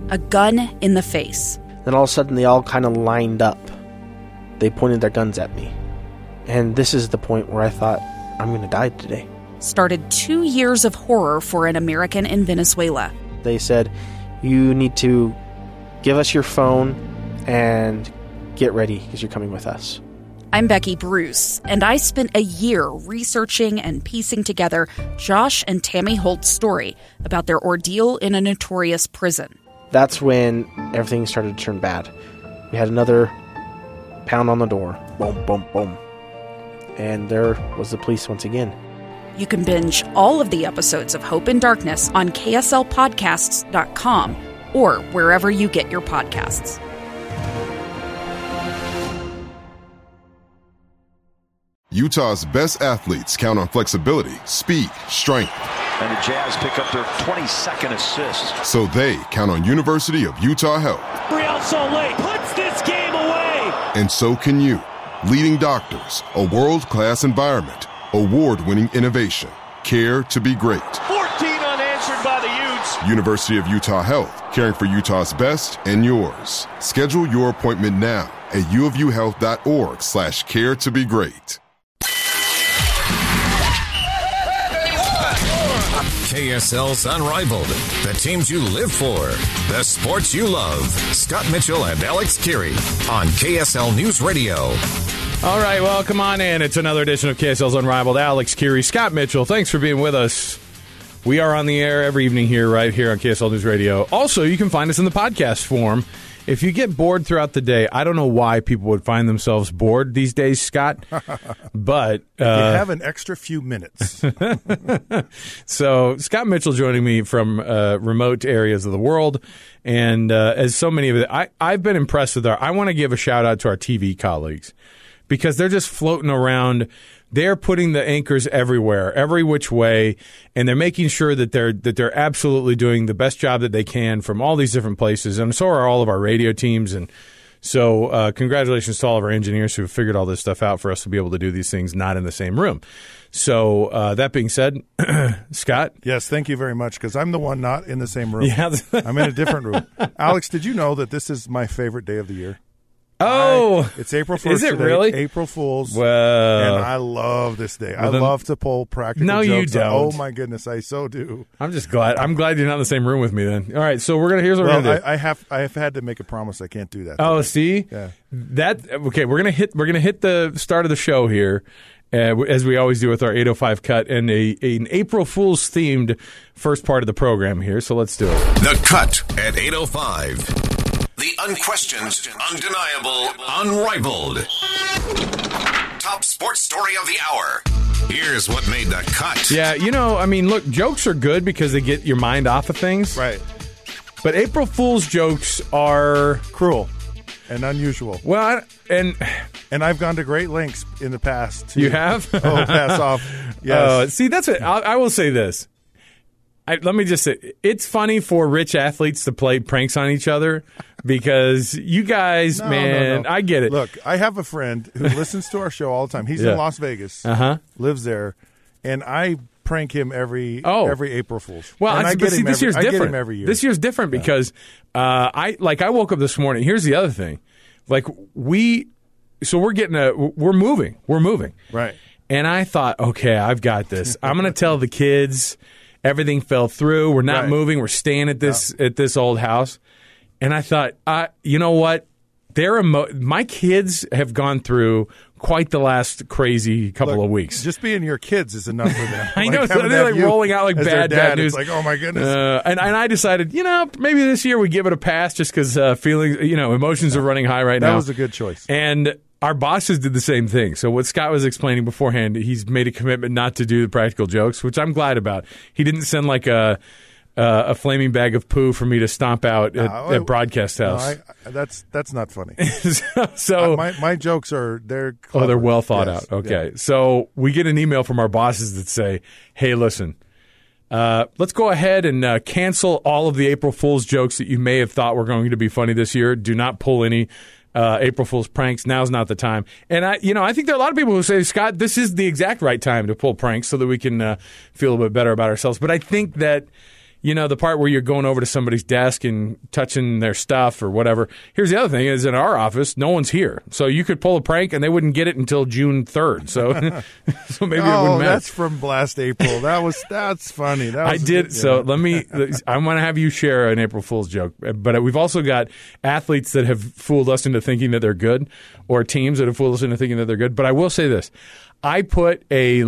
a gun in the face. Then all of a sudden, they all kind of lined up. They pointed their guns at me. And this is the point where I thought, I'm going to die today. Started 2 years of horror for an American in Venezuela. They said, you need to give us your phone and get ready because you're coming with us. I'm Becky Bruce, and I spent a year researching and piecing together Josh and Tammy Holt's story about their ordeal in a notorious prison. That's when everything started to turn bad. We had another pound on the door. Boom, boom, boom. And there was the police once again. You can binge all of the episodes of Hope in Darkness on KSLpodcasts.com or wherever you get your podcasts. Utah's best athletes count on flexibility, speed, strength. And the Jazz pick up their 22nd assist. So they count on University of Utah Health. Real Salt Lake puts this game away. And so can you. Leading doctors, a world-class environment, award-winning innovation, care to be great. 14 unanswered by the Utes. University of Utah Health, caring for Utah's best and yours. Schedule your appointment now at uofuhealth.org/care to be great. KSL's Unrivaled. The teams you live for. The sports you love. Scott Mitchell and Alex Kirry on KSL News Radio. All right, well, come on in. It's another edition of KSL's Unrivaled. Alex Kirry, Scott Mitchell, thanks for being with us. We are on the air every evening here, right here on KSL News Radio. Also, you can find us in the podcast form. If you get bored throughout the day, I don't know why people would find themselves bored these days, Scott, but you have an extra few minutes. So Scott Mitchell joining me from remote areas of the world, and as so many of it, I've been impressed with I want to give a shout out to our TV colleagues because they're just floating around. They're putting the anchors everywhere, every which way, and they're making sure that they're absolutely doing the best job that they can from all these different places. And so are all of our radio teams. And so congratulations to all of our engineers who have figured all this stuff out for us to be able to do these things not in the same room. So that being said, Scott? Yes, thank you very much, because I'm the one not in the same room. Yeah. I'm in a different room. Alex, did you know that this is my favorite day of the year? Oh, it's April 1st. Is it today, really? April Fool's. Well, and I love this day. Well, I love to pull practical no, jokes. you don't. Oh my goodness, I so do. I'm just glad. I'm glad you're not in the same room with me then. All right, so here's what we're gonna do. I have had to make a promise. I can't do that. Oh, see, yeah. Okay, we're gonna hit the start of the show here. As we always do with our 8:05 cut and an April Fool's themed first part of the program here. So let's do it. The Cut at 8:05. The unquestioned, undeniable, unrivaled. Top sports story of the hour. Here's what made the cut. Yeah, look, jokes are good because they get your mind off of things. Right. But April Fool's jokes are cruel and unusual. Well, and I've gone to great lengths in the past to You have? pass off. Yes. See, that's it. I will say this. Let me just say, it's funny for rich athletes to play pranks on each other because you guys, No. I get it. Look, I have a friend who listens to our show all the time. He's in Las Vegas, lives there, and I prank him every April Fool's. Well, and this year's different. I get him every year. This year's different because I woke up this morning. Here's the other thing, we're moving, right? And I thought, okay, I've got this. I'm going to tell the kids. Everything fell through. We're not moving. We're staying at this old house. And I thought, you know what? My kids have gone through quite the last crazy couple of weeks. Just being your kids is enough for them. I know. So they're rolling out like bad news. It's like, oh my goodness. And I decided, maybe this year we give it a pass just because feelings, emotions are running high right now. That was a good choice. And our bosses did the same thing. So what Scott was explaining beforehand, he's made a commitment not to do the practical jokes, which I'm glad about. He didn't send like a flaming bag of poo for me to stomp out at Broadcast House. No, that's not funny. So my jokes they're clever. They're well thought out. Okay, so we get an email from our bosses that say, "Hey, listen, let's go ahead and cancel all of the April Fool's jokes that you may have thought were going to be funny this year. Do not pull any." April Fool's pranks. Now's not the time. And I think there are a lot of people who say, Scott, this is the exact right time to pull pranks so that we can feel a bit better about ourselves. But I think that, the part where you're going over to somebody's desk and touching their stuff or whatever. Here's the other thing is in our office, no one's here. So you could pull a prank and they wouldn't get it until June 3rd. So maybe it wouldn't matter. That's from last April. That's funny. I did. So I'm going to have you share an April Fool's joke. But we've also got athletes that have fooled us into thinking that they're good, or teams that have fooled us into thinking that they're good. But I will say this. I put this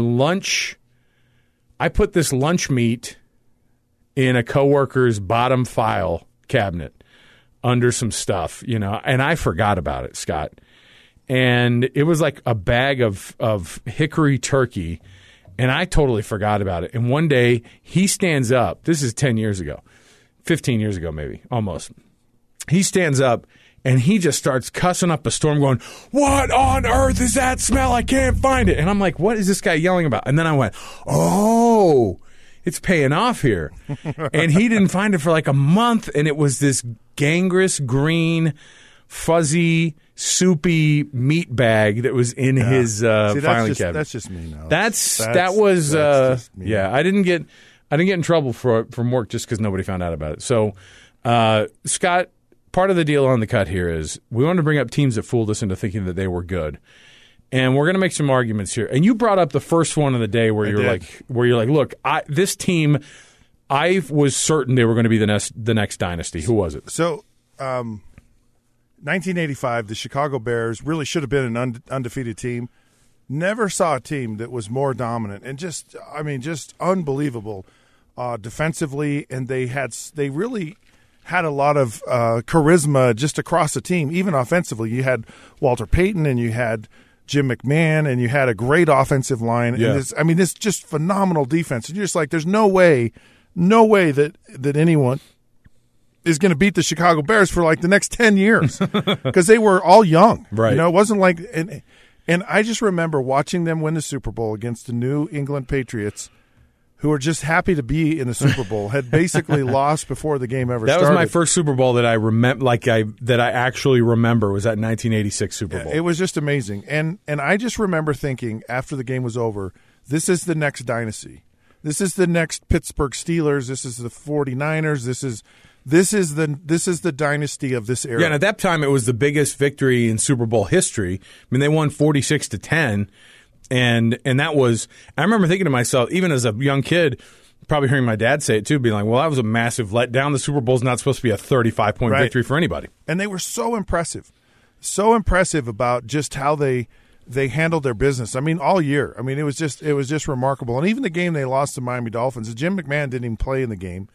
lunch meat in a coworker's bottom file cabinet under some stuff, and I forgot about it, Scott. And it was like a bag of hickory turkey, and I totally forgot about it. And one day he stands up. This is 10 years ago, 15 years ago maybe, almost. He stands up, and he just starts cussing up a storm going, "What on earth is that smell? I can't find it." And I'm like, what is this guy yelling about? And then I went, oh, it's paying off here. And he didn't find it for like a month, and it was this gangrenous green, fuzzy, soupy meat bag that was in his filing cabinet. That's just me now. That was just me. Yeah. I didn't get in trouble from work just because nobody found out about it. So, Scott, part of the deal on the cut here is we want to bring up teams that fooled us into thinking that they were good. And we're going to make some arguments here. And you brought up the first one of the day where you're like, look, this team, I was certain they were going to be the next dynasty. Who was it? So, 1985, the Chicago Bears really should have been an undefeated team. Never saw a team that was more dominant and just unbelievable defensively. And they really had a lot of charisma just across the team, even offensively. You had Walter Payton and you had Jim McMahon, and you had a great offensive line. Yeah. And this just phenomenal defense. And you're just like, there's no way that anyone is going to beat the Chicago Bears for like the next 10 years because they were all young. Right. It wasn't like and I just remember watching them win the Super Bowl against the New England Patriots, who were just happy to be in the Super Bowl, had basically lost before the game ever started. That was my first Super Bowl that I remember, that I actually remember, was that 1986 Super Bowl. It was just amazing. And I just remember thinking after the game was over, this is the next dynasty. This is the next Pittsburgh Steelers. This is the 49ers. This is the dynasty of this era. Yeah, and at that time it was the biggest victory in Super Bowl history. I mean, they won 46-10. And that was, I remember thinking to myself, even as a young kid, probably hearing my dad say it too, being like, well, that was a massive letdown. The Super Bowl's not supposed to be a 35-point victory for anybody. And they were so impressive about just how they handled their business. I mean, all year. I mean, it was just remarkable. And even the game they lost to Miami Dolphins, Jim McMahon didn't even play in the game.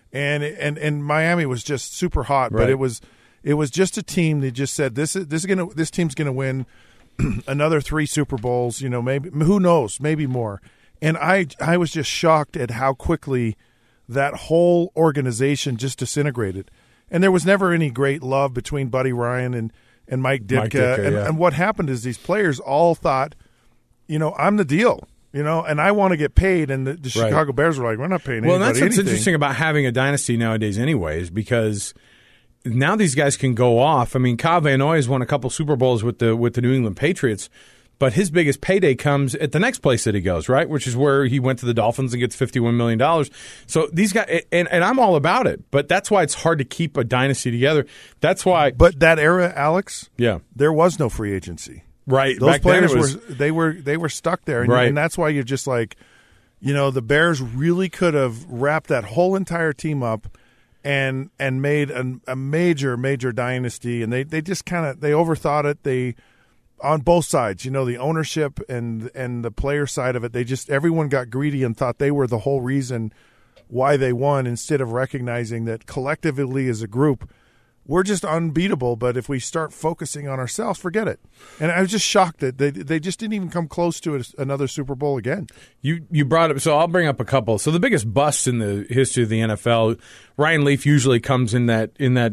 And Miami was just super hot, but it was just a team that just said this team's gonna win another 3 Super Bowls, maybe, who knows, maybe more. And I was just shocked at how quickly that whole organization just disintegrated. And there was never any great love between Buddy Ryan and Mike Ditka. And what happened is these players all thought, I'm the deal. And I want to get paid, and the Chicago Bears were like, we're not paying anybody anything. Well, that's what's interesting about having a dynasty nowadays anyways, because now these guys can go off. I mean, Kyle Van Noy has won a couple Super Bowls with the New England Patriots, but his biggest payday comes at the next place that he goes, right, which is where he went to the Dolphins and gets $51 million. So these guys, and I'm all about it, but that's why it's hard to keep a dynasty together. That's why. But that era, Alex, there was no free agency. Right. Those players were stuck there. And that's why you're just like, the Bears really could have wrapped that whole entire team up and made a major dynasty. And they just they overthought it. They, on both sides, the ownership and the player side of it, everyone got greedy and thought they were the whole reason why they won, instead of recognizing that collectively as a group, we're just unbeatable, but if we start focusing on ourselves, forget it. And I was just shocked that they just didn't even come close to another Super Bowl again. You brought up, so I'll bring up a couple. So the biggest bust in the history of the NFL, Ryan Leaf usually comes into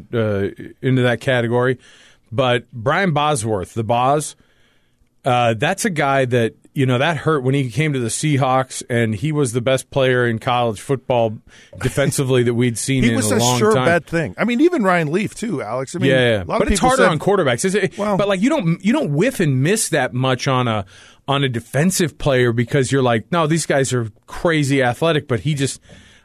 that category, but Brian Bosworth, the Boz, that's a guy that, that hurt when he came to the Seahawks, and he was the best player in college football defensively that we'd seen in a long time. He was a sure bad thing. I mean, even Ryan Leaf too, Alex. I mean, a lot of it's harder on quarterbacks. But you don't whiff and miss that much on a defensive player, because you're like, no, these guys are crazy athletic, but he just,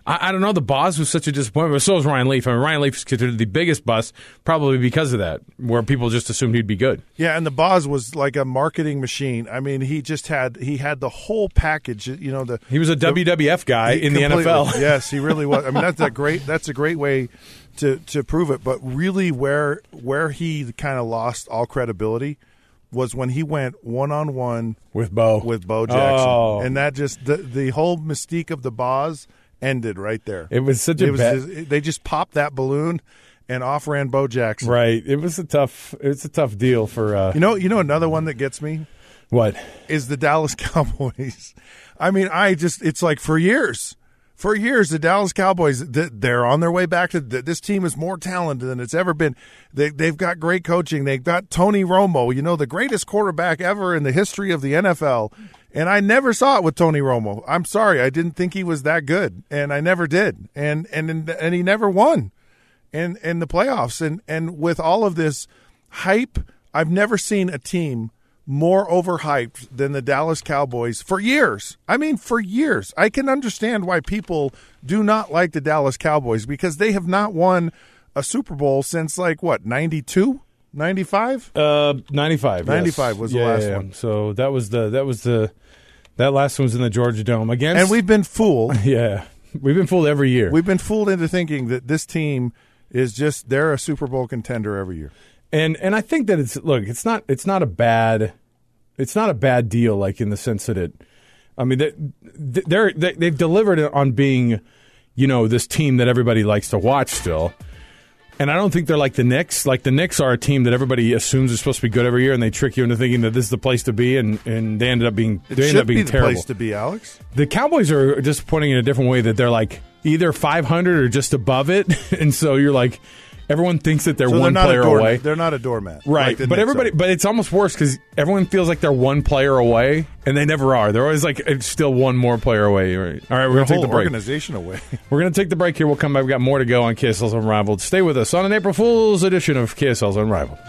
I don't know. The Boz was such a disappointment, but so was Ryan Leaf. I mean, Ryan Leaf is considered the biggest bust, probably because of that, where people just assumed he'd be good. Yeah, and the Boz was like a marketing machine. I mean, he had the whole package. You know, he was a WWF guy in the NFL. Yes, he really was. I mean, that's a great way to prove it. But really, where he kind of lost all credibility was when he went one-on-one with Bo Jackson, and that just the whole mystique of the Boz ended right there. It was such they just popped that balloon, and off ran Bo Jackson. Right. It was a tough deal for. You know another one that gets me. What is the Dallas Cowboys? I mean, it's like for years, the Dallas Cowboys, they're on their way back to this team is more talented than it's ever been. They've got great coaching. They've got Tony Romo, the greatest quarterback ever in the history of the NFL. And I never saw it with Tony Romo. I'm sorry. I didn't think he was that good, and I never did. And he never won in the playoffs. And with all of this hype, I've never seen a team more overhyped than the Dallas Cowboys for years. I mean, for years. I can understand why people do not like the Dallas Cowboys because they have not won a Super Bowl since, 92? 95? 95. 95 was the last one. So that last one was in the Georgia Dome against. And we've been fooled. Yeah. We've been fooled every year. We've been fooled into thinking that this team is they're a Super Bowl contender every year. And I think that it's not a bad deal, like in the sense that they've delivered on being, this team that everybody likes to watch still. And I don't think they're like the Knicks. Like the Knicks are a team that everybody assumes is supposed to be good every year, and they trick you into thinking that this is the place to be, and they ended up being terrible. The place to be, Alex. The Cowboys are disappointing in a different way that they're like either 500 or just above it, and so you're like. Everyone thinks that they're one player away. They're not a doormat, right? But but it's almost worse because everyone feels like they're one player away, and they never are. They're always like it's still one more player away. Right? All right, we're going to take the break. Organization away. We're going to take the break here. We'll come back. We've got more to go on KSL's Unrivaled. Stay with us on an April Fool's edition of KSL's Unrivaled.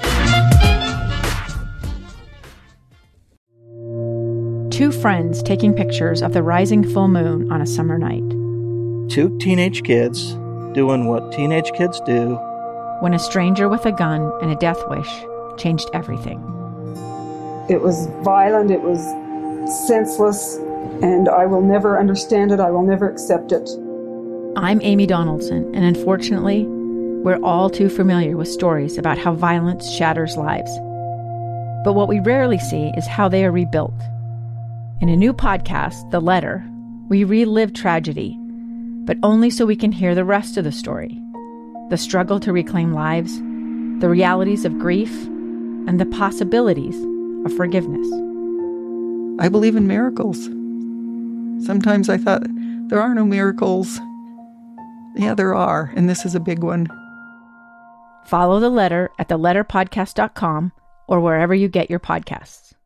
Two friends taking pictures of the rising full moon on a summer night. Two teenage kids doing what teenage kids do. When a stranger with a gun and a death wish changed everything. It was violent, it was senseless, and I will never understand it, I will never accept it. I'm Amy Donaldson, and unfortunately, we're all too familiar with stories about how violence shatters lives. But what we rarely see is how they are rebuilt. In a new podcast, The Letter, we relive tragedy, but only so we can hear the rest of the story. The struggle to reclaim lives, the realities of grief, and the possibilities of forgiveness. I believe in miracles. Sometimes I thought, there are no miracles. Yeah, there are, and this is a big one. Follow The Letter at theletterpodcast.com or wherever you get your podcasts.